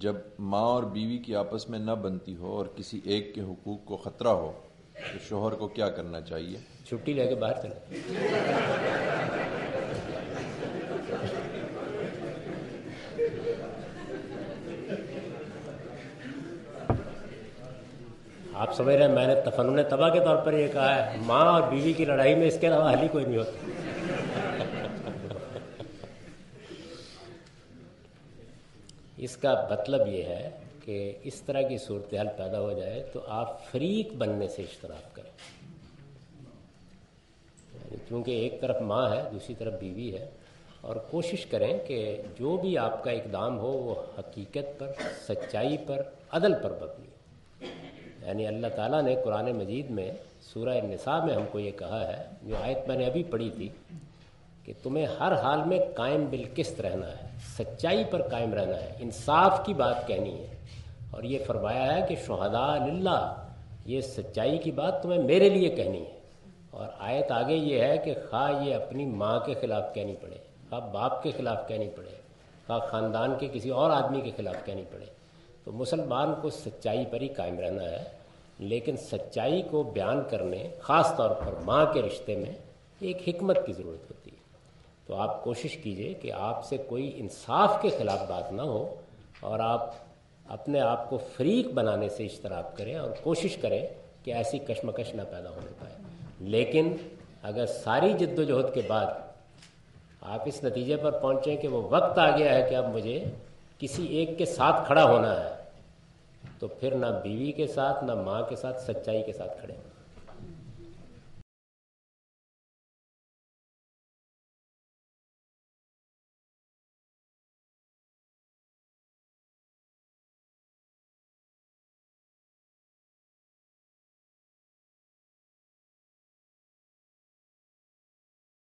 جب ماں اور بیوی کی آپس میں نہ بنتی ہو اور کسی ایک کے حقوق کو خطرہ ہو تو شوہر کو کیا کرنا چاہیے؟ چھٹی لے کے باہر چلے. آپ سمجھ رہے ہیں میں نے تفنن تباہ کے طور پر یہ کہا ہے ماں اور بیوی کی لڑائی میں اس کے علاوہ حل ہی کوئی نہیں ہوتا. اس کا مطلب یہ ہے کہ اس طرح کی صورتحال پیدا ہو جائے تو آپ فریق بننے سے اجتناب کریں. کیونکہ ایک طرف ماں ہے دوسری طرف بیوی ہے، اور کوشش کریں کہ جو بھی آپ کا اقدام ہو وہ حقیقت پر، سچائی پر، عدل پر مبنی ہو. یعنی اللہ تعالیٰ نے قرآن مجید میں سورہ النساء میں ہم کو یہ کہا ہے، جو آیت میں نے ابھی پڑھی تھی، کہ تمہیں ہر حال میں قائم بالقسط رہنا ہے، سچائی پر قائم رہنا ہے، انصاف کی بات کہنی ہے. اور یہ فرمایا ہے کہ شہداء للہ، یہ سچائی کی بات تمہیں میرے لیے کہنی ہے. اور آیت آگے یہ ہے کہ خواہ یہ اپنی ماں کے خلاف کہنی پڑے، خواہ باپ کے خلاف کہنی پڑے، خواہ خاندان کے کسی اور آدمی کے خلاف کہنی پڑے. تو مسلمان کو سچائی پر ہی قائم رہنا ہے، لیکن سچائی کو بیان کرنے خاص طور پر ماں کے رشتے میں ایک حکمت کی ضرورت ہوتی ہے. تو آپ کوشش کیجئے کہ آپ سے کوئی انصاف کے خلاف بات نہ ہو، اور آپ اپنے آپ کو فریق بنانے سے اجتناب کریں اور کوشش کریں کہ ایسی کشمکش نہ پیدا ہونے پائے. لیکن اگر ساری جد و جہد کے بعد آپ اس نتیجے پر پہنچیں کہ وہ وقت آ گیا ہے کہ اب مجھے کسی ایک کے ساتھ کھڑا ہونا ہے، تو پھر نہ بیوی کے ساتھ نہ ماں کے ساتھ، سچائی کے ساتھ کھڑے.